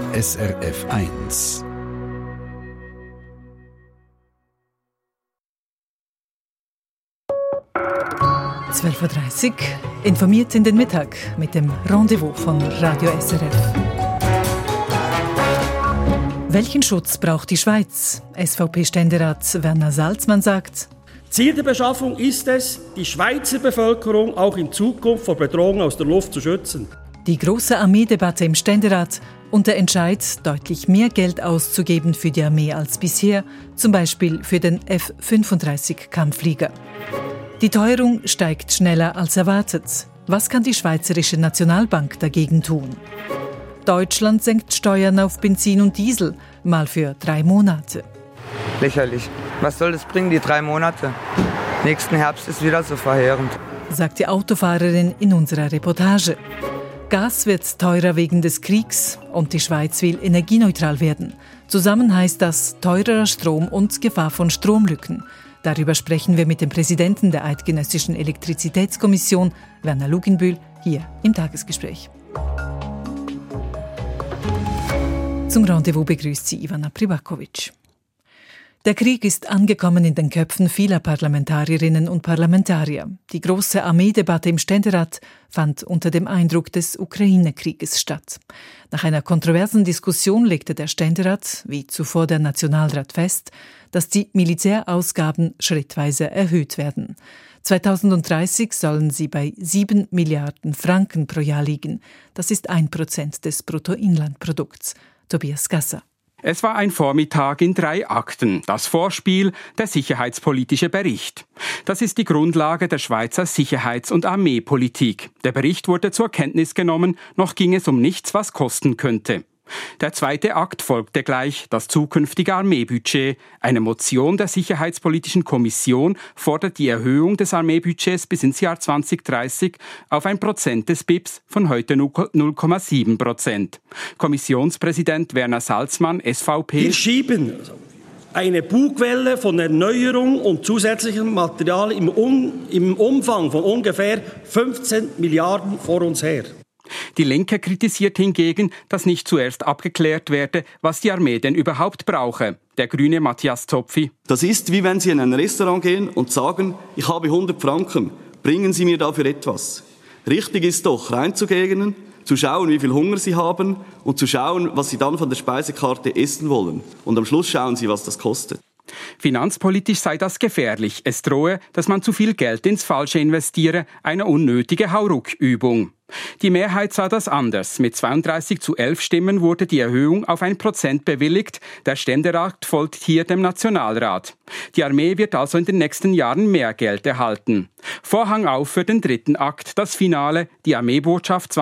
SRF 1. (12:30 Uhr) informiert in den Mittag mit dem Rendezvous von Radio SRF. Welchen Schutz braucht die Schweiz? SVP-Ständerat Werner Salzmann sagt: Ziel der Beschaffung ist es, die Schweizer Bevölkerung auch in Zukunft vor Bedrohungen aus der Luft zu schützen. Die große Armeedebatte im Ständerat und der Entscheid, deutlich mehr Geld auszugeben für die Armee als bisher, zum Beispiel für den F-35-Kampfflieger. Die Teuerung steigt schneller als erwartet. Was kann die Schweizerische Nationalbank dagegen tun? Deutschland senkt Steuern auf Benzin und Diesel, mal für 3 Monate. Lächerlich. Was soll das bringen, die 3 Monate? Nächsten Herbst ist wieder so verheerend, sagt die Autofahrerin in unserer Reportage. Gas wird teurer wegen des Kriegs und die Schweiz will energieneutral werden. Zusammen heißt das teurerer Strom und Gefahr von Stromlücken. Darüber sprechen wir mit dem Präsidenten der Eidgenössischen Elektrizitätskommission, Werner Luginbühl, hier im Tagesgespräch. Zum Rendezvous begrüßt sie Ivana Pribakovic. Der Krieg ist angekommen in den Köpfen vieler Parlamentarierinnen und Parlamentarier. Die große Armeedebatte im Ständerat fand unter dem Eindruck des Ukraine-Krieges statt. Nach einer kontroversen Diskussion legte der Ständerat, wie zuvor der Nationalrat, fest, dass die Militärausgaben schrittweise erhöht werden. 2030 sollen sie bei 7 Milliarden Franken pro Jahr liegen. Das ist 1% des Bruttoinlandprodukts. Tobias Gasser. Es war ein Vormittag in 3 Akten. Das Vorspiel, der sicherheitspolitische Bericht. Das ist die Grundlage der Schweizer Sicherheits- und Armeepolitik. Der Bericht wurde zur Kenntnis genommen, noch ging es um nichts, was kosten könnte. Der zweite Akt folgte gleich, das zukünftige Armeebudget. Eine Motion der Sicherheitspolitischen Kommission fordert die Erhöhung des Armeebudgets bis ins Jahr 2030 auf 1% des BIPs von heute 0,7%. Kommissionspräsident Werner Salzmann, SVP. Wir schieben eine Bugwelle von Erneuerung und zusätzlichem Material im Umfang von ungefähr 15 Milliarden vor uns her. Die Linke kritisiert hingegen, dass nicht zuerst abgeklärt werde, was die Armee denn überhaupt brauche. Der Grüne Matthias Zopfi. Das ist, wie wenn Sie in ein Restaurant gehen und sagen, ich habe 100 Franken, bringen Sie mir dafür etwas. Richtig ist doch, reinzugehen, zu schauen, wie viel Hunger Sie haben und zu schauen, was Sie dann von der Speisekarte essen wollen. Und am Schluss schauen Sie, was das kostet. Finanzpolitisch sei das gefährlich. Es drohe, dass man zu viel Geld ins Falsche investiere, eine unnötige Hauruckübung. Die Mehrheit sah das anders. Mit 32:11 Stimmen wurde die Erhöhung auf 1% bewilligt. Der Ständerat folgt hier dem Nationalrat. Die Armee wird also in den nächsten Jahren mehr Geld erhalten. Vorhang auf für den 3. Akt, das Finale, die Armeebotschaft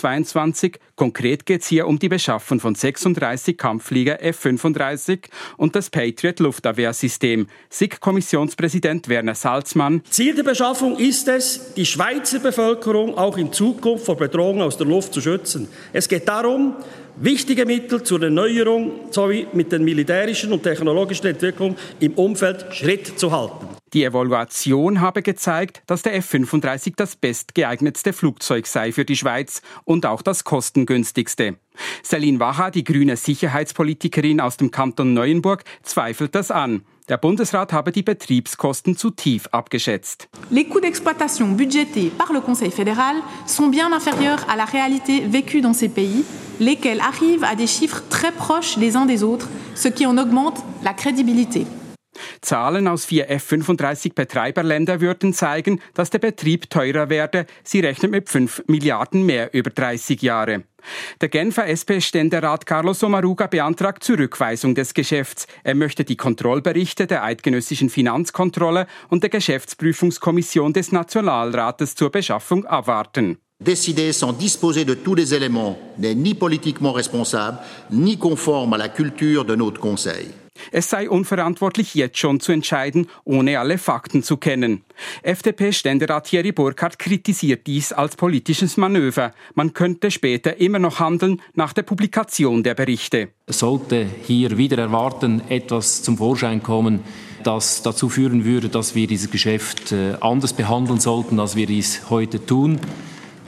2022. Konkret geht es hier um die Beschaffung von 36 Kampfflieger F-35 und das Patriot-Luftabwehrsystem. SiK-Kommissionspräsident Werner Salzmann. Ziel der Beschaffung ist es, die Schweizer Bevölkerung auch in Zukunft vor Bedrohungen aus der Luft zu schützen. Es geht darum, wichtige Mittel zur Erneuerung sowie mit den militärischen und technologischen Entwicklungen im Umfeld Schritt zu halten. Die Evaluation habe gezeigt, dass der F-35 das bestgeeignetste Flugzeug sei für die Schweiz und auch das kostengünstigste. Céline Wacha, die grüne Sicherheitspolitikerin aus dem Kanton Neuenburg, zweifelt das an. Der Bundesrat habe die Betriebskosten zu tief abgeschätzt. Les coûts d'exploitation budgétés par le Conseil fédéral sont bien inférieurs à la réalité vécue dans ces pays, lesquels arrivent à des chiffres très proches les uns des autres, ce qui en augmente la crédibilité. Zahlen aus 4 F-35-Betreiberländer würden zeigen, dass der Betrieb teurer werde. Sie rechnet mit 5 Milliarden mehr über 30 Jahre. Der Genfer SP-Ständerat Carlos Omaruga beantragt Zurückweisung des Geschäfts. Er möchte die Kontrollberichte der Eidgenössischen Finanzkontrolle und der Geschäftsprüfungskommission des Nationalrates zur Beschaffung abwarten. Décider sans disposer de tous les éléments n'est ni politiquement responsable, ni conforme à la culture de notre Conseil. Es sei unverantwortlich, jetzt schon zu entscheiden, ohne alle Fakten zu kennen. FDP-Ständerat Thierry Burkhardt kritisiert dies als politisches Manöver. Man könnte später immer noch handeln nach der Publikation der Berichte. Sollte hier wieder erwarten etwas zum Vorschein kommen, das dazu führen würde, dass wir dieses Geschäft anders behandeln sollten, als wir dies heute tun,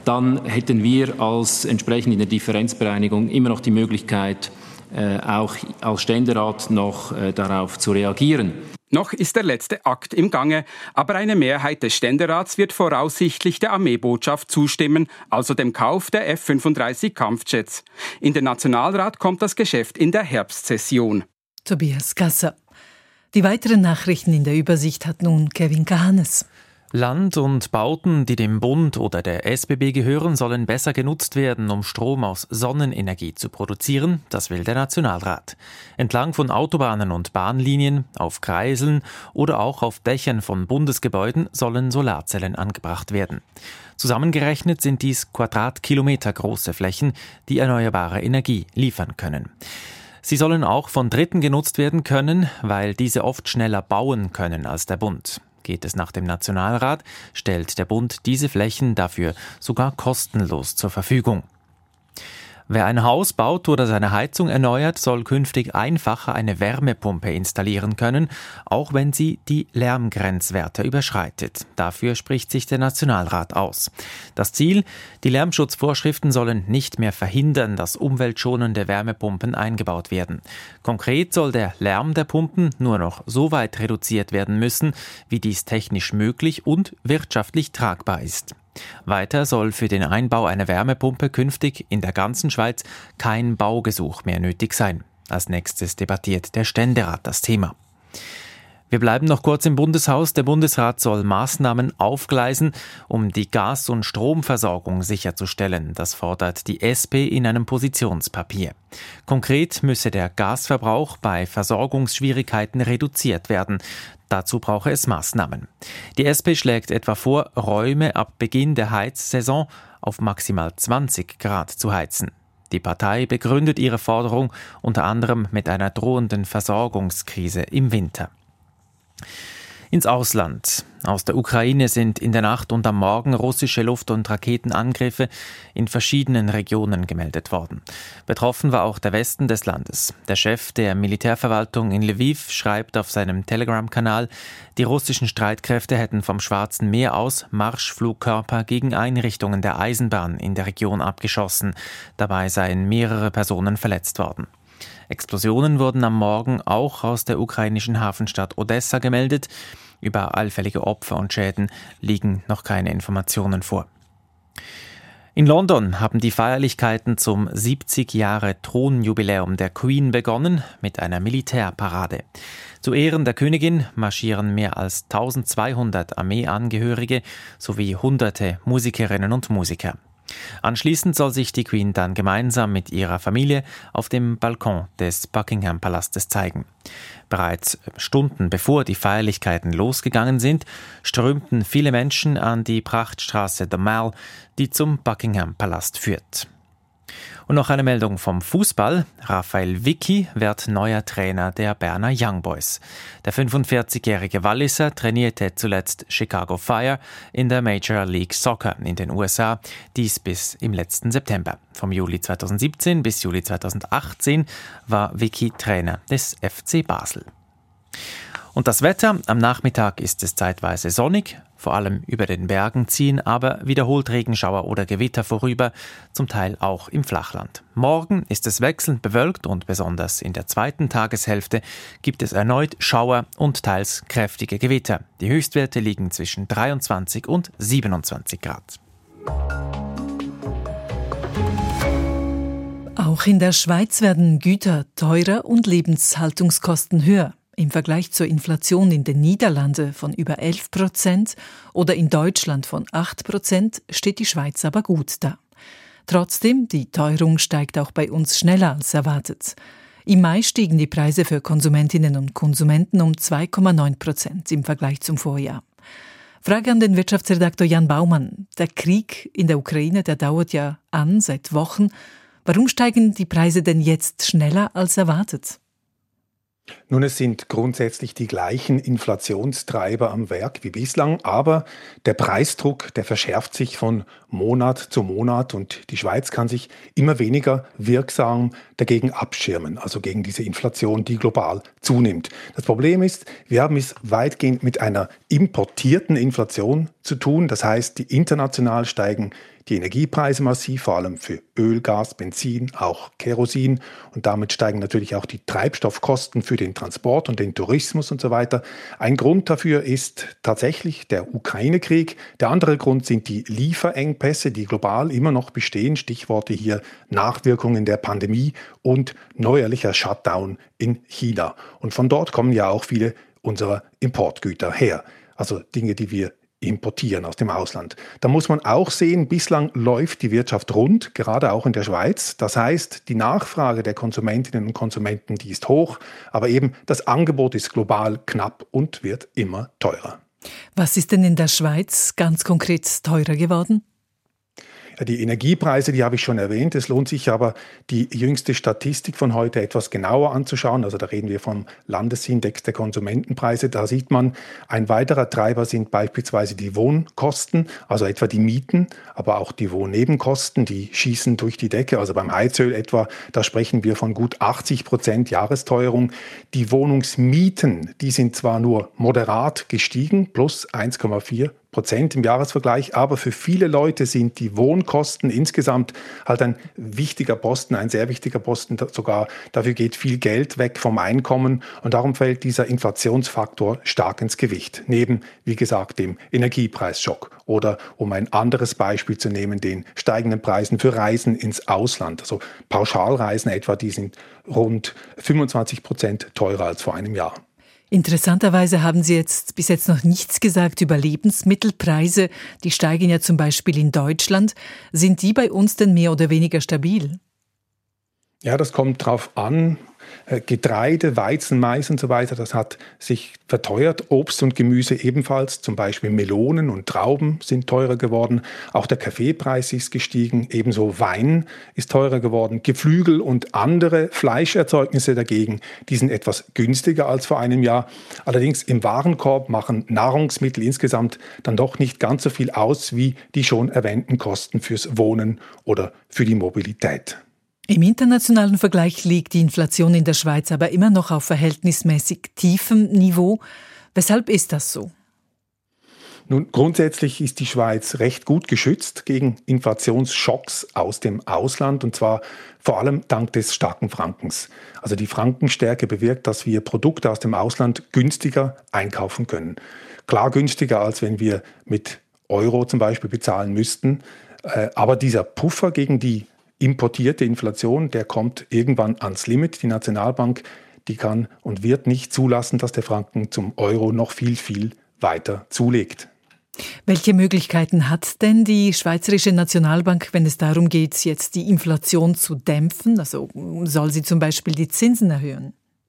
dann hätten wir als entsprechend in der Differenzbereinigung immer noch die Möglichkeit, auch als Ständerat noch darauf zu reagieren. Noch ist der letzte Akt im Gange, aber eine Mehrheit des Ständerats wird voraussichtlich der Armeebotschaft zustimmen, also dem Kauf der F-35 Kampfjets. In den Nationalrat kommt das Geschäft in der Herbstsession. Tobias Gasser. Die weiteren Nachrichten in der Übersicht hat nun Kevin Kahanes. Land und Bauten, die dem Bund oder der SBB gehören, sollen besser genutzt werden, um Strom aus Sonnenenergie zu produzieren. Das will der Nationalrat. Entlang von Autobahnen und Bahnlinien, auf Kreiseln oder auch auf Dächern von Bundesgebäuden sollen Solarzellen angebracht werden. Zusammengerechnet sind dies Quadratkilometer große Flächen, die erneuerbare Energie liefern können. Sie sollen auch von Dritten genutzt werden können, weil diese oft schneller bauen können als der Bund. Geht es nach dem Nationalrat, stellt der Bund diese Flächen dafür sogar kostenlos zur Verfügung. Wer ein Haus baut oder seine Heizung erneuert, soll künftig einfacher eine Wärmepumpe installieren können, auch wenn sie die Lärmgrenzwerte überschreitet. Dafür spricht sich der Nationalrat aus. Das Ziel: Die Lärmschutzvorschriften sollen nicht mehr verhindern, dass umweltschonende Wärmepumpen eingebaut werden. Konkret soll der Lärm der Pumpen nur noch so weit reduziert werden müssen, wie dies technisch möglich und wirtschaftlich tragbar ist. Weiter soll für den Einbau einer Wärmepumpe künftig in der ganzen Schweiz kein Baugesuch mehr nötig sein. Als nächstes debattiert der Ständerat das Thema. Wir bleiben noch kurz im Bundeshaus. Der Bundesrat soll Maßnahmen aufgleisen, um die Gas- und Stromversorgung sicherzustellen. Das fordert die SP in einem Positionspapier. Konkret müsse der Gasverbrauch bei Versorgungsschwierigkeiten reduziert werden. Dazu brauche es Maßnahmen. Die SP schlägt etwa vor, Räume ab Beginn der Heizsaison auf maximal 20 Grad zu heizen. Die Partei begründet ihre Forderung unter anderem mit einer drohenden Versorgungskrise im Winter. Ins Ausland. Aus der Ukraine sind in der Nacht und am Morgen russische Luft- und Raketenangriffe in verschiedenen Regionen gemeldet worden. Betroffen war auch der Westen des Landes. Der Chef der Militärverwaltung in Lviv schreibt auf seinem Telegram-Kanal, die russischen Streitkräfte hätten vom Schwarzen Meer aus Marschflugkörper gegen Einrichtungen der Eisenbahn in der Region abgeschossen. Dabei seien mehrere Personen verletzt worden. Explosionen wurden am Morgen auch aus der ukrainischen Hafenstadt Odessa gemeldet. Über allfällige Opfer und Schäden liegen noch keine Informationen vor. In London haben die Feierlichkeiten zum 70-Jahre-Thronjubiläum der Queen begonnen mit einer Militärparade. Zu Ehren der Königin marschieren mehr als 1200 Armeeangehörige sowie hunderte Musikerinnen und Musiker. Anschließend soll sich die Queen dann gemeinsam mit ihrer Familie auf dem Balkon des Buckingham-Palastes zeigen. Bereits Stunden bevor die Feierlichkeiten losgegangen sind, strömten viele Menschen an die Prachtstraße The Mall, die zum Buckingham-Palast führt. Und noch eine Meldung vom Fußball. Raphael Vicky wird neuer Trainer der Berner Young Boys. Der 45-jährige Walliser trainierte zuletzt Chicago Fire in der Major League Soccer in den USA, dies bis im letzten September. Vom Juli 2017 bis Juli 2018 war Vicky Trainer des FC Basel. Und das Wetter: Am Nachmittag ist es zeitweise sonnig, vor allem über den Bergen ziehen aber wiederholt Regenschauer oder Gewitter vorüber, zum Teil auch im Flachland. Morgen ist es wechselnd bewölkt und besonders in der zweiten Tageshälfte gibt es erneut Schauer und teils kräftige Gewitter. Die Höchstwerte liegen zwischen 23 und 27 Grad. Auch in der Schweiz werden Güter teurer und Lebenshaltungskosten höher. Im Vergleich zur Inflation in den Niederlanden von über 11% oder in Deutschland von 8% steht die Schweiz aber gut da. Trotzdem, die Teuerung steigt auch bei uns schneller als erwartet. Im Mai stiegen die Preise für Konsumentinnen und Konsumenten um 2,9% im Vergleich zum Vorjahr. Frage an den Wirtschaftsredaktor Jan Baumann. Der Krieg in der Ukraine, der dauert ja an seit Wochen. Warum steigen die Preise denn jetzt schneller als erwartet? Nun, es sind grundsätzlich die gleichen Inflationstreiber am Werk wie bislang, aber der Preisdruck, der verschärft sich von Monat zu Monat und die Schweiz kann sich immer weniger wirksam dagegen abschirmen, also gegen diese Inflation, die global zunimmt. Das Problem ist, wir haben es weitgehend mit einer importierten Inflation zu tun, das heißt, die international steigen die Energiepreise massiv, vor allem für Öl, Gas, Benzin, auch Kerosin. Und damit steigen natürlich auch die Treibstoffkosten für den Transport und den Tourismus und so weiter. Ein Grund dafür ist tatsächlich der Ukraine-Krieg. Der andere Grund sind die Lieferengpässe, die global immer noch bestehen. Stichworte hier Nachwirkungen der Pandemie und neuerlicher Shutdown in China. Und von dort kommen ja auch viele unserer Importgüter her. Also Dinge, die wir importieren aus dem Ausland. Da muss man auch sehen, bislang läuft die Wirtschaft rund, gerade auch in der Schweiz. Das heißt, die Nachfrage der Konsumentinnen und Konsumenten, die ist hoch, aber eben das Angebot ist global knapp und wird immer teurer. Was ist denn in der Schweiz ganz konkret teurer geworden? Ja, die Energiepreise, die habe ich schon erwähnt. Es lohnt sich aber, die jüngste Statistik von heute etwas genauer anzuschauen. Also da reden wir vom Landesindex der Konsumentenpreise. Da sieht man, ein weiterer Treiber sind beispielsweise die Wohnkosten, also etwa die Mieten, aber auch die Wohnnebenkosten, die schießen durch die Decke. Also beim Heizöl etwa, da sprechen wir von gut 80% Jahresteuerung. Die Wohnungsmieten, die sind zwar nur moderat gestiegen, plus 1,4% im Jahresvergleich, aber für viele Leute sind die Wohnkosten insgesamt halt ein wichtiger Posten, ein sehr wichtiger Posten sogar. Dafür geht viel Geld weg vom Einkommen und darum fällt dieser Inflationsfaktor stark ins Gewicht. Neben, wie gesagt, dem Energiepreisschock oder, um ein anderes Beispiel zu nehmen, den steigenden Preisen für Reisen ins Ausland. Also Pauschalreisen etwa, die sind rund 25% teurer als vor einem Jahr. Interessanterweise haben Sie bis jetzt noch nichts gesagt über Lebensmittelpreise. Die steigen ja zum Beispiel in Deutschland. Sind die bei uns denn mehr oder weniger stabil? Ja, das kommt drauf an. Getreide, Weizen, Mais und so weiter, das hat sich verteuert. Obst und Gemüse ebenfalls, zum Beispiel Melonen und Trauben sind teurer geworden. Auch der Kaffeepreis ist gestiegen, ebenso Wein ist teurer geworden. Geflügel und andere Fleischerzeugnisse dagegen, die sind etwas günstiger als vor einem Jahr. Allerdings im Warenkorb machen Nahrungsmittel insgesamt dann doch nicht ganz so viel aus wie die schon erwähnten Kosten fürs Wohnen oder für die Mobilität. Im internationalen Vergleich liegt die Inflation in der Schweiz aber immer noch auf verhältnismäßig tiefem Niveau. Weshalb ist das so? Nun, grundsätzlich ist die Schweiz recht gut geschützt gegen Inflationsschocks aus dem Ausland und zwar vor allem dank des starken Frankens. Also die Frankenstärke bewirkt, dass wir Produkte aus dem Ausland günstiger einkaufen können. Klar günstiger, als wenn wir mit Euro zum Beispiel bezahlen müssten. Aber dieser Puffer gegen die importierte Inflation, der kommt irgendwann ans Limit. Die Nationalbank, die kann und wird nicht zulassen, dass der Franken zum Euro noch viel, viel weiter zulegt. Welche Möglichkeiten hat denn die Schweizerische Nationalbank, wenn es darum geht, jetzt die Inflation zu dämpfen? Also soll sie zum Beispiel die Zinsen erhöhen?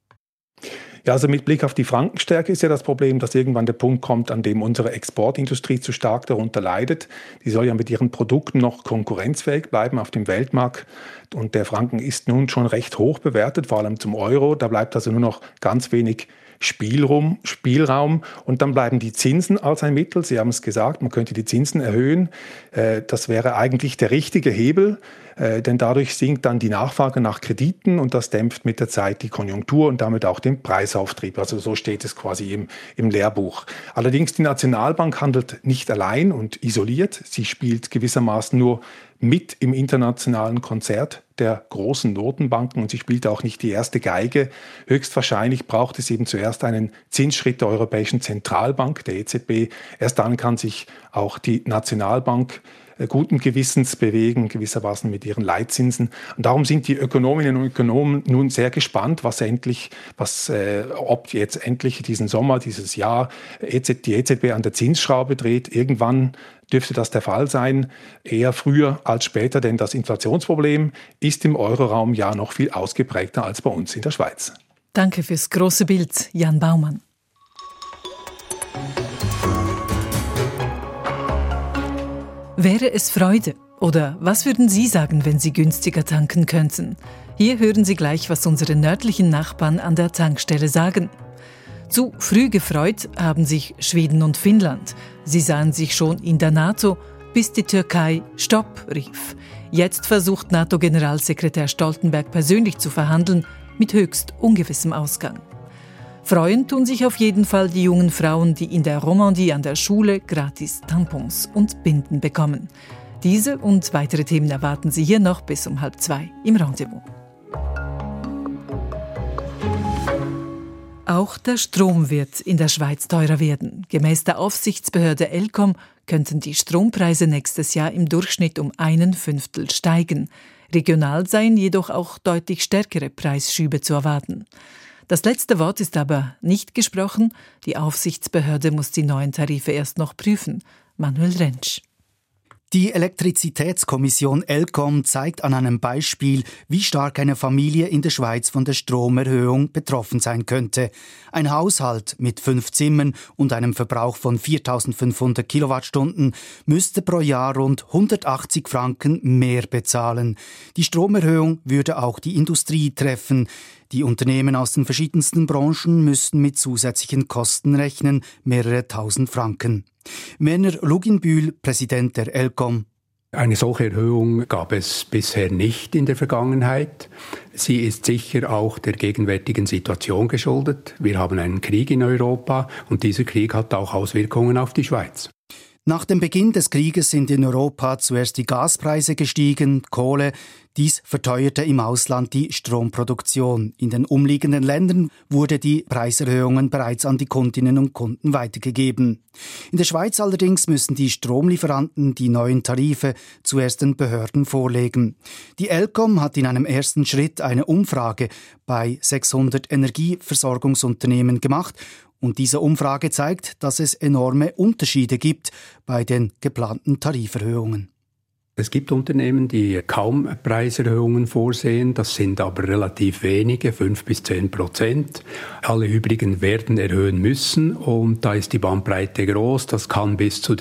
Ja, also mit Blick auf die Frankenstärke ist ja das Problem, dass irgendwann der Punkt kommt, an dem unsere Exportindustrie zu stark darunter leidet. Die soll ja mit ihren Produkten noch konkurrenzfähig bleiben auf dem Weltmarkt. Und der Franken ist nun schon recht hoch bewertet, vor allem zum Euro. Da bleibt also nur noch ganz wenig Spielraum und dann bleiben die Zinsen als ein Mittel. Sie haben es gesagt, man könnte die Zinsen erhöhen. Das wäre eigentlich der richtige Hebel, denn dadurch sinkt dann die Nachfrage nach Krediten und das dämpft mit der Zeit die Konjunktur und damit auch den Preisauftrieb. Also so steht es quasi im Lehrbuch. Allerdings die Nationalbank handelt nicht allein und isoliert. Sie spielt gewissermaßen nur mit im internationalen Konzert der großen Notenbanken und sie spielt auch nicht die erste Geige. Höchstwahrscheinlich braucht es eben zuerst einen Zinsschritt der Europäischen Zentralbank, der EZB. Erst dann kann sich auch die Nationalbank guten Gewissens bewegen, gewissermaßen mit ihren Leitzinsen. Und darum sind die Ökonominnen und Ökonomen nun sehr gespannt, ob jetzt endlich diesen Sommer, dieses Jahr die EZB an der Zinsschraube dreht. Irgendwann dürfte das der Fall sein, eher früher als später, denn das Inflationsproblem ist im Euroraum ja noch viel ausgeprägter als bei uns in der Schweiz. Danke fürs große Bild, Jan Baumann. Wäre es Freude? Oder was würden Sie sagen, wenn Sie günstiger tanken könnten? Hier hören Sie gleich, was unsere nördlichen Nachbarn an der Tankstelle sagen. Zu früh gefreut haben sich Schweden und Finnland. Sie sahen sich schon in der NATO, bis die Türkei Stopp rief. Jetzt versucht NATO-Generalsekretär Stoltenberg persönlich zu verhandeln, mit höchst ungewissem Ausgang. Freuen tun sich auf jeden Fall die jungen Frauen, die in der Romandie an der Schule gratis Tampons und Binden bekommen. Diese und weitere Themen erwarten Sie hier noch bis um 1:30 im Rendezvous. Auch der Strom wird in der Schweiz teurer werden. Gemäß der Aufsichtsbehörde ElCom könnten die Strompreise nächstes Jahr im Durchschnitt um 1/5 steigen. Regional seien jedoch auch deutlich stärkere Preisschübe zu erwarten. Das letzte Wort ist aber nicht gesprochen. Die Aufsichtsbehörde muss die neuen Tarife erst noch prüfen. Manuel Rentsch. Die Elektrizitätskommission ElCom zeigt an einem Beispiel, wie stark eine Familie in der Schweiz von der Stromerhöhung betroffen sein könnte. Ein Haushalt mit 5 Zimmern und einem Verbrauch von 4.500 Kilowattstunden müsste pro Jahr rund 180 Franken mehr bezahlen. Die Stromerhöhung würde auch die Industrie treffen. Die Unternehmen aus den verschiedensten Branchen müssten mit zusätzlichen Kosten rechnen, mehrere tausend Franken. Werner Luginbühl, Präsident der ElCom. Eine solche Erhöhung gab es bisher nicht in der Vergangenheit. Sie ist sicher auch der gegenwärtigen Situation geschuldet. Wir haben einen Krieg in Europa und dieser Krieg hat auch Auswirkungen auf die Schweiz. Nach dem Beginn des Krieges sind in Europa zuerst die Gaspreise gestiegen, Kohle. Dies verteuerte im Ausland die Stromproduktion. In den umliegenden Ländern wurde die Preiserhöhungen bereits an die Kundinnen und Kunden weitergegeben. In der Schweiz allerdings müssen die Stromlieferanten die neuen Tarife zuerst den Behörden vorlegen. Die ElCom hat in einem ersten Schritt eine Umfrage bei 600 Energieversorgungsunternehmen gemacht. Und diese Umfrage zeigt, dass es enorme Unterschiede gibt bei den geplanten Tariferhöhungen. Es gibt Unternehmen, die kaum Preiserhöhungen vorsehen. Das sind aber relativ wenige, 5-10%. Alle übrigen werden erhöhen müssen und da ist die Bandbreite groß. Das kann bis zu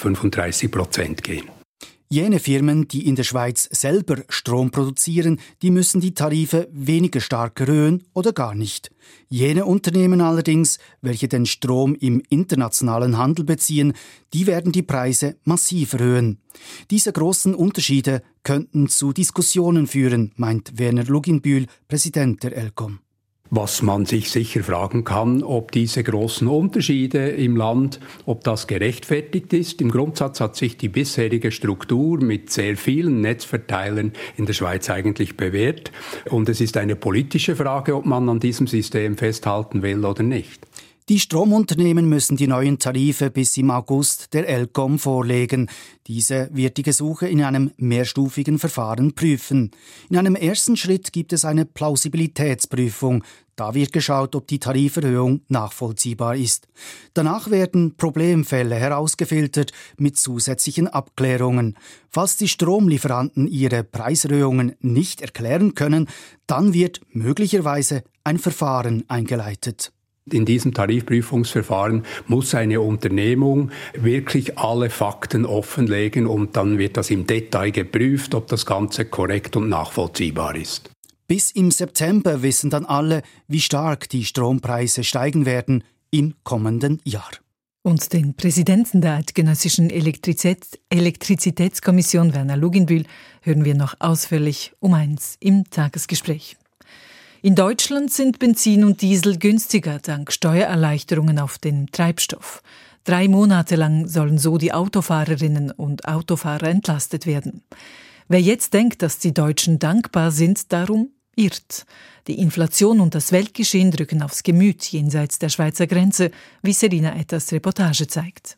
30-35% gehen. Jene Firmen, die in der Schweiz selber Strom produzieren, die müssen die Tarife weniger stark erhöhen oder gar nicht. Jene Unternehmen allerdings, welche den Strom im internationalen Handel beziehen, die werden die Preise massiv erhöhen. Diese großen Unterschiede könnten zu Diskussionen führen, meint Werner Luginbühl, Präsident der ElCom. Was man sich sicher fragen kann, ob diese großen Unterschiede im Land, ob das gerechtfertigt ist. Im Grundsatz hat sich die bisherige Struktur mit sehr vielen Netzverteilern in der Schweiz eigentlich bewährt. Und es ist eine politische Frage, ob man an diesem System festhalten will oder nicht. Die Stromunternehmen müssen die neuen Tarife bis im August der ElCom vorlegen. Diese wird die Gesuche in einem mehrstufigen Verfahren prüfen. In einem ersten Schritt gibt es eine Plausibilitätsprüfung. Da wird geschaut, ob die Tariferhöhung nachvollziehbar ist. Danach werden Problemfälle herausgefiltert mit zusätzlichen Abklärungen. Falls die Stromlieferanten ihre Preiserhöhungen nicht erklären können, dann wird möglicherweise ein Verfahren eingeleitet. In diesem Tarifprüfungsverfahren muss eine Unternehmung wirklich alle Fakten offenlegen und dann wird das im Detail geprüft, ob das Ganze korrekt und nachvollziehbar ist. Bis im September wissen dann alle, wie stark die Strompreise steigen werden im kommenden Jahr. Und den Präsidenten der Eidgenössischen Elektrizitätskommission, Werner Luginbühl, hören wir noch ausführlich um 1 im Tagesgespräch. In Deutschland sind Benzin und Diesel günstiger dank Steuererleichterungen auf den Treibstoff. 3 Monate lang sollen so die Autofahrerinnen und Autofahrer entlastet werden. Wer jetzt denkt, dass die Deutschen dankbar sind, darum irrt. Die Inflation und das Weltgeschehen drücken aufs Gemüt jenseits der Schweizer Grenze, wie Serena Etters Reportage zeigt.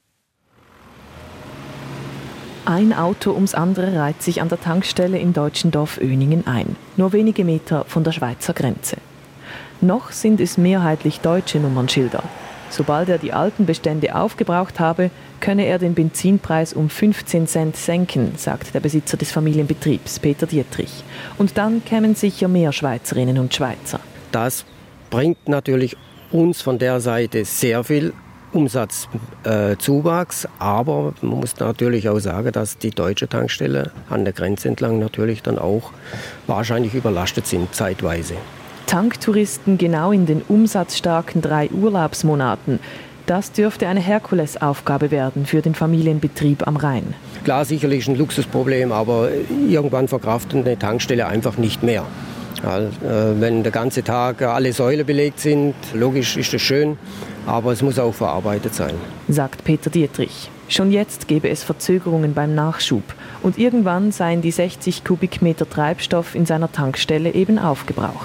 Ein Auto ums andere reiht sich an der Tankstelle im deutschen Dorf Öningen ein, nur wenige Meter von der Schweizer Grenze. Noch sind es mehrheitlich deutsche Nummernschilder. Sobald er die alten Bestände aufgebraucht habe, könne er den Benzinpreis um 15 Cent senken, sagt der Besitzer des Familienbetriebs, Peter Dietrich. Und dann kämen sicher mehr Schweizerinnen und Schweizer. Das bringt natürlich uns von der Seite sehr viel Umsatzzuwachs, aber man muss natürlich auch sagen, dass die deutsche Tankstelle an der Grenze entlang natürlich dann auch wahrscheinlich überlastet sind zeitweise. Tanktouristen genau in den umsatzstarken 3 Urlaubsmonaten. Das dürfte eine Herkulesaufgabe werden für den Familienbetrieb am Rhein. Klar, sicherlich ein Luxusproblem, aber irgendwann verkraftet eine Tankstelle einfach nicht mehr. Ja, wenn der ganze Tag alle Säulen belegt sind, logisch ist das schön, aber es muss auch verarbeitet sein. Sagt Peter Dietrich. Schon jetzt gebe es Verzögerungen beim Nachschub und irgendwann seien die 60 Kubikmeter Treibstoff in seiner Tankstelle eben aufgebraucht.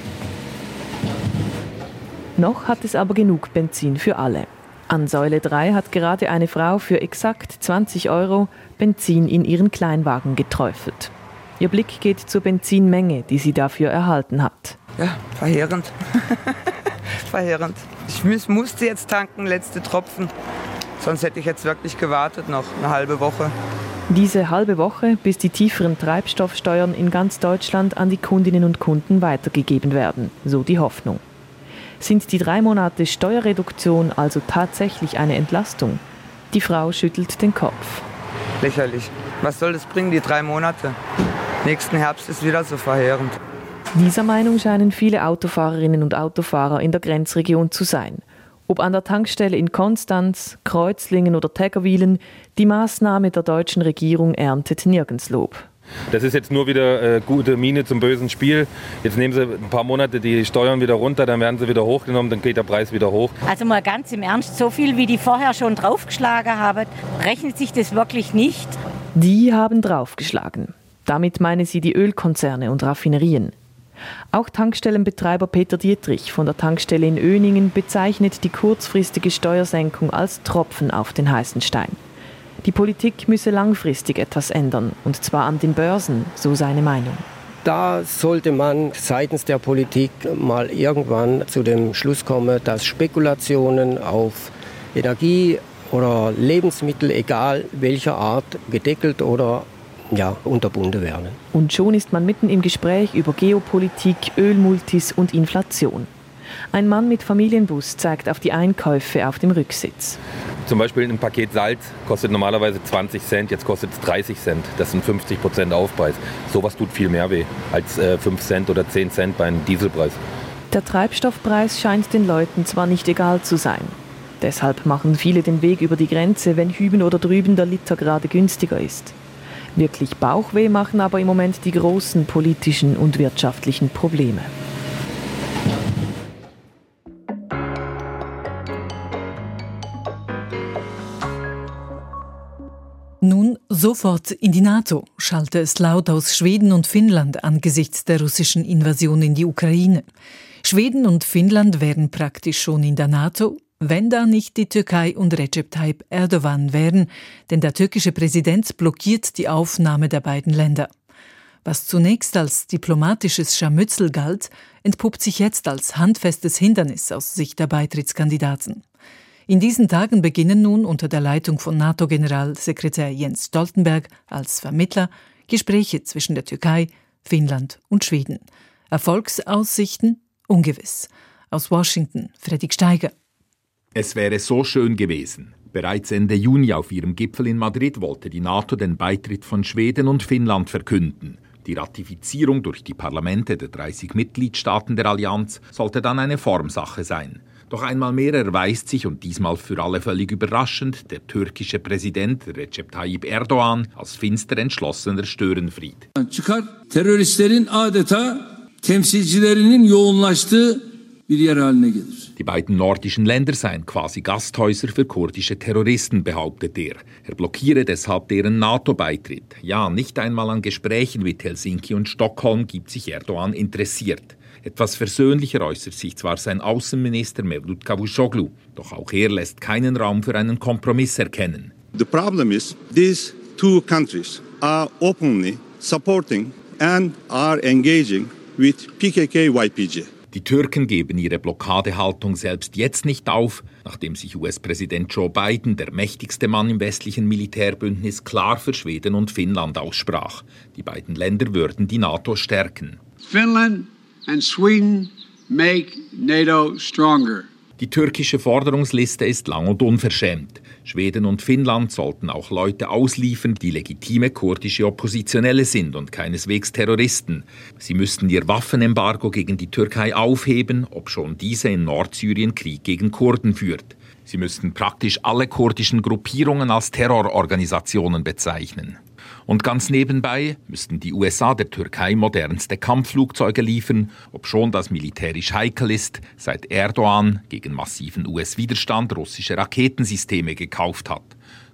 Noch hat es aber genug Benzin für alle. An Säule 3 hat gerade eine Frau für exakt 20 € Benzin in ihren Kleinwagen geträufelt. Ihr Blick geht zur Benzinmenge, die sie dafür erhalten hat. Ja, verheerend. Verheerend. Ich musste jetzt tanken, letzte Tropfen. Sonst hätte ich jetzt wirklich gewartet, noch eine halbe Woche. Diese halbe Woche, bis die tieferen Treibstoffsteuern in ganz Deutschland an die Kundinnen und Kunden weitergegeben werden, so die Hoffnung. Sind die 3 Monate Steuerreduktion also tatsächlich eine Entlastung? Die Frau schüttelt den Kopf. Lächerlich. Was soll das bringen, die 3 Monate? Nächsten Herbst ist wieder so verheerend. Dieser Meinung scheinen viele Autofahrerinnen und Autofahrer in der Grenzregion zu sein. Ob an der Tankstelle in Konstanz, Kreuzlingen oder Tägerwilen, die Maßnahme der deutschen Regierung erntet nirgends Lob. Das ist jetzt nur wieder gute Miene zum bösen Spiel. Jetzt nehmen sie ein paar Monate die Steuern wieder runter, dann werden sie wieder hochgenommen, dann geht der Preis wieder hoch. Also mal ganz im Ernst, so viel wie die vorher schon draufgeschlagen haben, rechnet sich das wirklich nicht? Die haben draufgeschlagen. Damit meine sie die Ölkonzerne und Raffinerien. Auch Tankstellenbetreiber Peter Dietrich von der Tankstelle in Öningen bezeichnet die kurzfristige Steuersenkung als Tropfen auf den heißen Stein. Die Politik müsse langfristig etwas ändern, und zwar an den Börsen, so seine Meinung. Da sollte man seitens der Politik mal irgendwann zu dem Schluss kommen, dass Spekulationen auf Energie oder Lebensmittel, egal welcher Art, gedeckelt oder unterbunden werden. Und schon ist man mitten im Gespräch über Geopolitik, Ölmultis und Inflation. Ein Mann mit Familienbus zeigt auf die Einkäufe auf dem Rücksitz. Zum Beispiel ein Paket Salz kostet normalerweise 20 Cent, jetzt kostet es 30 Cent. Das sind 50% Aufpreis. Sowas tut viel mehr weh als 5 Cent oder 10 Cent beim Dieselpreis. Der Treibstoffpreis scheint den Leuten zwar nicht egal zu sein. Deshalb machen viele den Weg über die Grenze, wenn hüben oder drüben der Liter gerade günstiger ist. Wirklich Bauchweh machen aber im Moment die großen politischen und wirtschaftlichen Probleme. Nun sofort in die NATO, schallte es laut aus Schweden und Finnland angesichts der russischen Invasion in die Ukraine. Schweden und Finnland wären praktisch schon in der NATO, wenn da nicht die Türkei und Recep Tayyip Erdogan wären, denn der türkische Präsident blockiert die Aufnahme der beiden Länder. Was zunächst als diplomatisches Scharmützel galt, entpuppt sich jetzt als handfestes Hindernis aus Sicht der Beitrittskandidaten. In diesen Tagen beginnen nun unter der Leitung von NATO-Generalsekretär Jens Stoltenberg als Vermittler Gespräche zwischen der Türkei, Finnland und Schweden. Erfolgsaussichten ungewiss. Aus Washington, Fredrik Steiger. Es wäre so schön gewesen. Bereits Ende Juni auf ihrem Gipfel in Madrid wollte die NATO den Beitritt von Schweden und Finnland verkünden. Die Ratifizierung durch die Parlamente der 30 Mitgliedstaaten der Allianz sollte dann eine Formsache sein. Doch einmal mehr erweist sich, und diesmal für alle völlig überraschend, der türkische Präsident Recep Tayyip Erdogan als finster entschlossener Störenfried. Teröristlerin adeta temsilcilerinin yoğunlaştığı bir yer haline gelir. Die beiden nordischen Länder seien quasi Gasthäuser für kurdische Terroristen, behauptet er. Er blockiere deshalb deren NATO-Beitritt. Ja, nicht einmal an Gesprächen mit Helsinki und Stockholm gibt sich Erdogan interessiert. Etwas versöhnlicher äußert sich zwar sein Außenminister Mevlut Cavusoglu, doch auch er lässt keinen Raum für einen Kompromiss erkennen. The problem is these two countries are openly supporting and are engaging with PKK-YPG. Die Türken geben ihre Blockadehaltung selbst jetzt nicht auf, nachdem sich US-Präsident Joe Biden, der mächtigste Mann im westlichen Militärbündnis, klar für Schweden und Finnland aussprach. Die beiden Länder würden die NATO stärken. Finland and Sweden make NATO stronger. Die türkische Forderungsliste ist lang und unverschämt. Schweden und Finnland sollten auch Leute ausliefern, die legitime kurdische Oppositionelle sind und keineswegs Terroristen. Sie müssten ihr Waffenembargo gegen die Türkei aufheben, obschon diese in Nordsyrien Krieg gegen Kurden führt. Sie müssten praktisch alle kurdischen Gruppierungen als Terrororganisationen bezeichnen. Und ganz nebenbei müssten die USA der Türkei modernste Kampfflugzeuge liefern, obschon das militärisch heikel ist, seit Erdogan gegen massiven US-Widerstand russische Raketensysteme gekauft hat.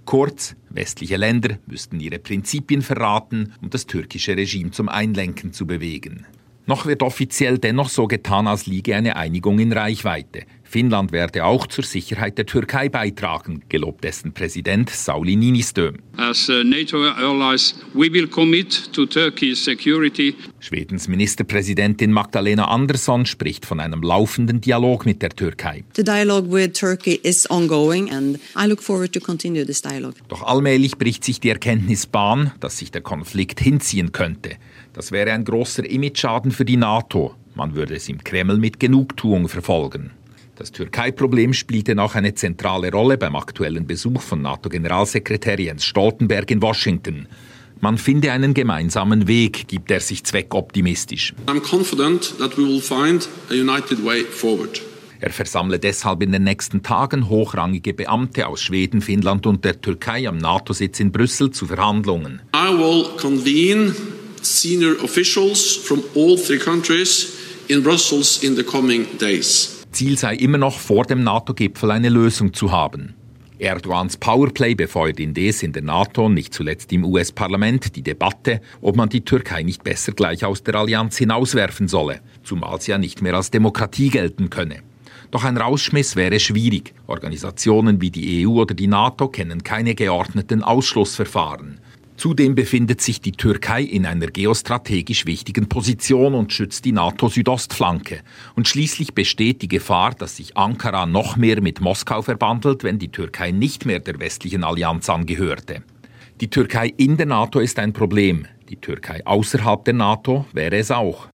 Kurz, westliche Länder müssten ihre Prinzipien verraten, um das türkische Regime zum Einlenken zu bewegen. Noch wird offiziell dennoch so getan, als liege eine Einigung in Reichweite. Finnland werde auch zur Sicherheit der Türkei beitragen, gelobt dessen Präsident Sauli Niinistö. As NATO allies, we will commit to Turkey's security. Schwedens Ministerpräsidentin Magdalena Andersson spricht von einem laufenden Dialog mit der Türkei. The dialogue with Turkey is ongoing and I look forward to continue this dialogue. Doch allmählich bricht sich die Erkenntnis Bahn, dass sich der Konflikt hinziehen könnte. Das wäre ein großer Imageschaden für die NATO. Man würde es im Kreml mit Genugtuung verfolgen. Das Türkei-Problem spielte auch eine zentrale Rolle beim aktuellen Besuch von NATO-Generalsekretär Jens Stoltenberg in Washington. Man finde einen gemeinsamen Weg, gibt er sich zweckoptimistisch. I'm confident that we will find a united way forward. Er versammle deshalb in den nächsten Tagen hochrangige Beamte aus Schweden, Finnland und der Türkei am NATO-Sitz in Brüssel zu Verhandlungen. I will convene senior officials from all three countries in Brussels in the coming days. Ziel sei immer noch, vor dem NATO-Gipfel eine Lösung zu haben. Erdogans Powerplay befeuert indes in der NATO, nicht zuletzt im US-Parlament, die Debatte, ob man die Türkei nicht besser gleich aus der Allianz hinauswerfen solle, zumal sie ja nicht mehr als Demokratie gelten könne. Doch ein Rausschmiss wäre schwierig. Organisationen wie die EU oder die NATO kennen keine geordneten Ausschlussverfahren. Zudem befindet sich die Türkei in einer geostrategisch wichtigen Position und schützt die NATO-Südostflanke. Und schließlich besteht die Gefahr, dass sich Ankara noch mehr mit Moskau verbandelt, wenn die Türkei nicht mehr der westlichen Allianz angehörte. Die Türkei in der NATO ist ein Problem. Die Türkei außerhalb der NATO wäre es auch.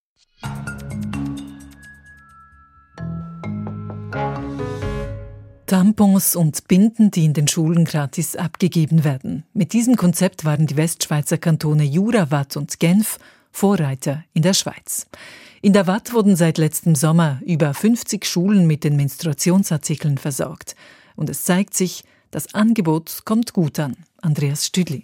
Tampons und Binden, die in den Schulen gratis abgegeben werden. Mit diesem Konzept waren die Westschweizer Kantone Jura, Waadt und Genf Vorreiter in der Schweiz. In der Waadt wurden seit letztem Sommer über 50 Schulen mit den Menstruationsartikeln versorgt. Und es zeigt sich, das Angebot kommt gut an. Andreas Stüdli.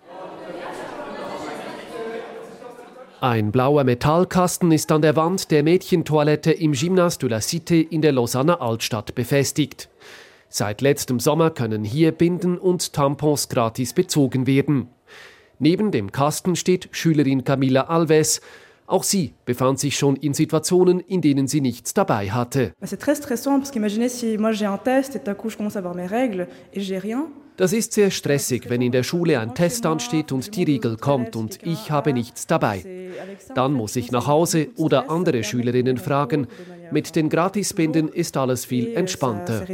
Ein blauer Metallkasten ist an der Wand der Mädchentoilette im Gymnase de la Cité in der Lausanner Altstadt befestigt. Seit letztem Sommer können hier Binden und Tampons gratis bezogen werden. Neben dem Kasten steht Schülerin Camila Alves. Auch sie befand sich schon in Situationen, in denen sie nichts dabei hatte. C'est très stressant, parce qu'imaginez si moi j'ai un test et d'un coup je commence à avoir mes règles et j'ai rien. Das ist sehr stressig, wenn in der Schule ein Test ansteht und die Regel kommt und ich habe nichts dabei. Dann muss ich nach Hause oder andere Schülerinnen fragen. Mit den Gratisbinden ist alles viel entspannter.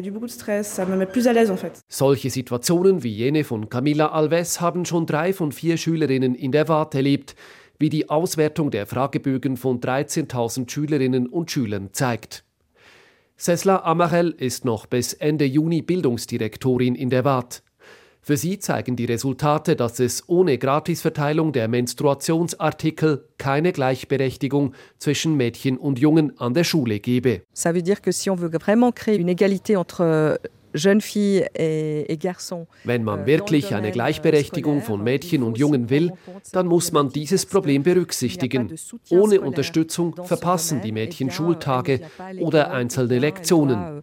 Solche Situationen wie jene von Camila Alves haben schon 3 von 4 Schülerinnen in der Waadt erlebt, wie die Auswertung der Fragebögen von 13.000 Schülerinnen und Schülern zeigt. Sesla Amarell ist noch bis Ende Juni Bildungsdirektorin in der Waadt. Für sie zeigen die Resultate, dass es ohne Gratisverteilung der Menstruationsartikel keine Gleichberechtigung zwischen Mädchen und Jungen an der Schule gebe. Ça veut dire que si on veut vraiment créer une égalité entre Wenn man wirklich eine Gleichberechtigung von Mädchen und Jungen will, dann muss man dieses Problem berücksichtigen. Ohne Unterstützung verpassen die Mädchen Schultage oder einzelne Lektionen.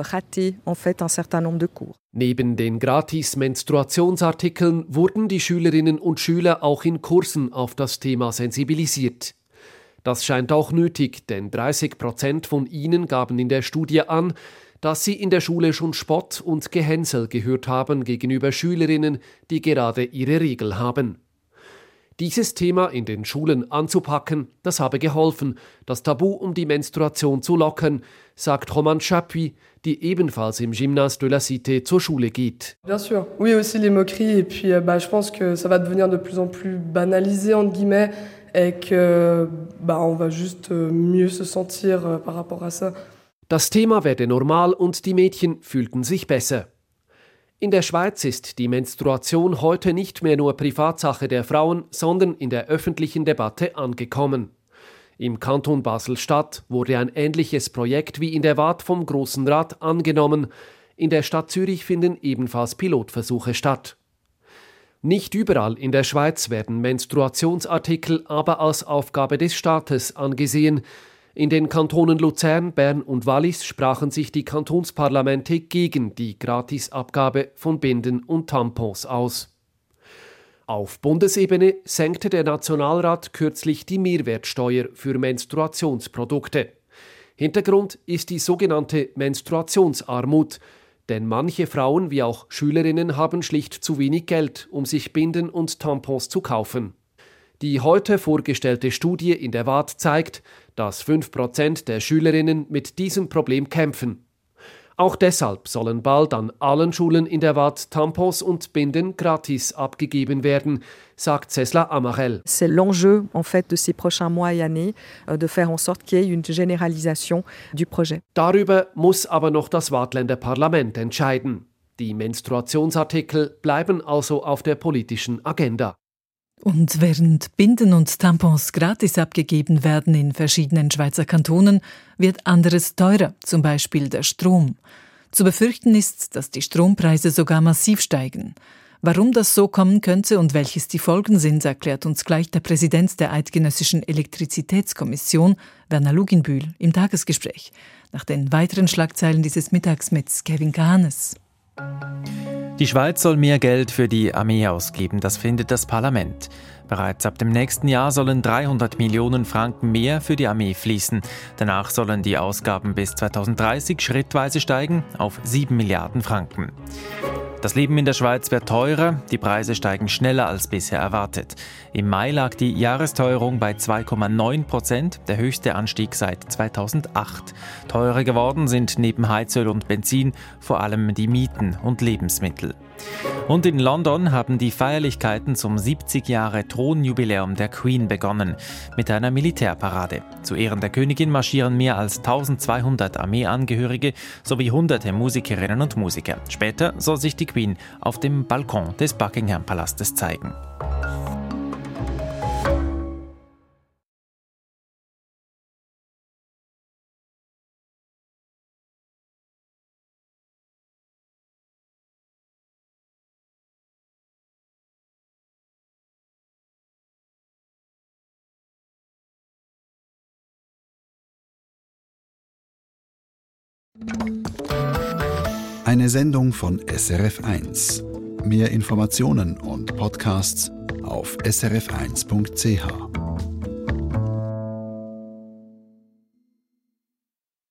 Neben den Gratis-Menstruationsartikeln wurden die Schülerinnen und Schüler auch in Kursen auf das Thema sensibilisiert. Das scheint auch nötig, denn 30% von ihnen gaben in der Studie an, dass sie in der Schule schon Spott und Gehänsel gehört haben gegenüber Schülerinnen, die gerade ihre Regel haben. Dieses Thema in den Schulen anzupacken, das habe geholfen, das Tabu um die Menstruation zu lockern, sagt Roman Chapuis, die ebenfalls im Gymnase de la Cité zur Schule geht. Bien sûr, oui aussi les moqueries et puis je pense que ça va devenir de plus en plus banalisé entre guillemets et que on va juste mieux se sentir par rapport à ça. Das Thema werde normal und die Mädchen fühlten sich besser. In der Schweiz ist die Menstruation heute nicht mehr nur Privatsache der Frauen, sondern in der öffentlichen Debatte angekommen. Im Kanton Basel-Stadt wurde ein ähnliches Projekt wie in der Waadt vom Grossen Rat angenommen. In der Stadt Zürich finden ebenfalls Pilotversuche statt. Nicht überall in der Schweiz werden Menstruationsartikel aber als Aufgabe des Staates angesehen. In den Kantonen Luzern, Bern und Wallis sprachen sich die Kantonsparlamente gegen die Gratisabgabe von Binden und Tampons aus. Auf Bundesebene senkte der Nationalrat kürzlich die Mehrwertsteuer für Menstruationsprodukte. Hintergrund ist die sogenannte Menstruationsarmut, denn manche Frauen wie auch Schülerinnen haben schlicht zu wenig Geld, um sich Binden und Tampons zu kaufen. Die heute vorgestellte Studie in der Waadt zeigt, dass 5% der Schülerinnen mit diesem Problem kämpfen. Auch deshalb sollen bald an allen Schulen in der Waadt Tampons und Binden gratis abgegeben werden, sagt Cesla Amarel. C'est l'enjeu en fait de ces prochains mois et années de faire en sorte qu'il y ait une généralisation du projet. Darüber muss aber noch das Waadtländer Parlament entscheiden. Die Menstruationsartikel bleiben also auf der politischen Agenda. Und während Binden und Tampons gratis abgegeben werden in verschiedenen Schweizer Kantonen, wird anderes teurer, zum Beispiel der Strom. Zu befürchten ist, dass die Strompreise sogar massiv steigen. Warum das so kommen könnte und welches die Folgen sind, erklärt uns gleich der Präsident der Eidgenössischen Elektrizitätskommission, Werner Luginbühl, im Tagesgespräch. Nach den weiteren Schlagzeilen dieses Mittags mit Kevin Kahnes. Die Schweiz soll mehr Geld für die Armee ausgeben, das findet das Parlament. Bereits ab dem nächsten Jahr sollen 300 Millionen Franken mehr für die Armee fließen. Danach sollen die Ausgaben bis 2030 schrittweise steigen auf 7 Milliarden Franken. Das Leben in der Schweiz wird teurer, die Preise steigen schneller als bisher erwartet. Im Mai lag die Jahresteuerung bei 2,9%, der höchste Anstieg seit 2008. Teurer geworden sind neben Heizöl und Benzin vor allem die Mieten und Lebensmittel. Und in London haben die Feierlichkeiten zum 70 Jahre Thronjubiläum der Queen begonnen, mit einer Militärparade. Zu Ehren der Königin marschieren mehr als 1200 Armeeangehörige sowie hunderte Musikerinnen und Musiker. Später soll sich die Queen auf dem Balkon des Buckingham-Palastes zeigen. Eine Sendung von SRF1. Mehr Informationen und Podcasts auf srf1.ch.